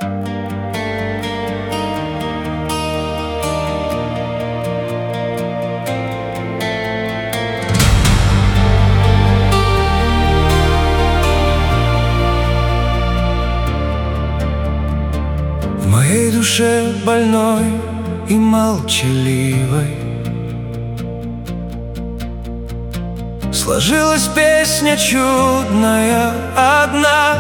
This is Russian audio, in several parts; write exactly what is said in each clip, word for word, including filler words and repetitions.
В моей душе больной и молчаливой сложилась песня чудная одна.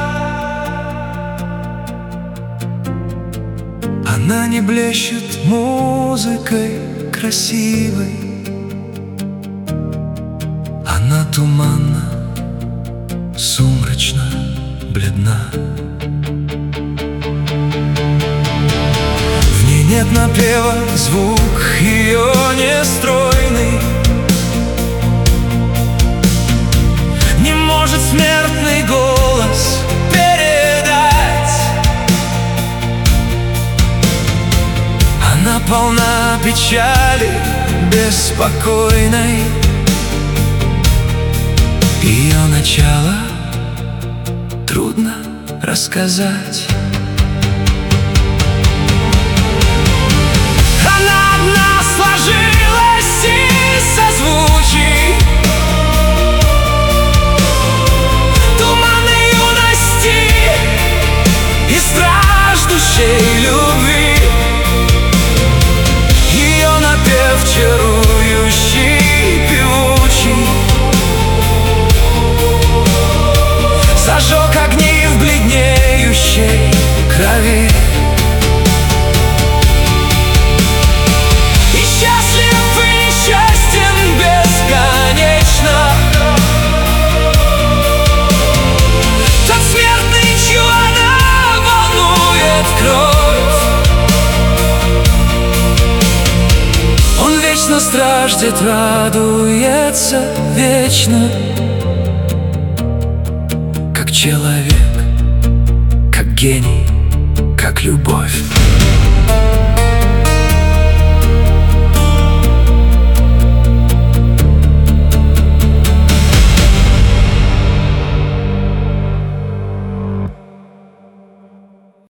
Она не блещет музыкой красивой, она туманна, сумрачна, бледна. В ней нет напева, звук ее нестройный. Не может смертный голос передать. Она полна печали беспокойной. Ее начало трудно рассказать. Она одна сложилась из созвучий, туманной юности и страждущей любви. Ее напев чарующий, певучий, зажег огни в бледнеющей крови. И счастлив и несчастен бесконечно тот смертный, чью она волнует кровь. Он вечно страждет, радуется вечно, как человек, как гений, как любовь.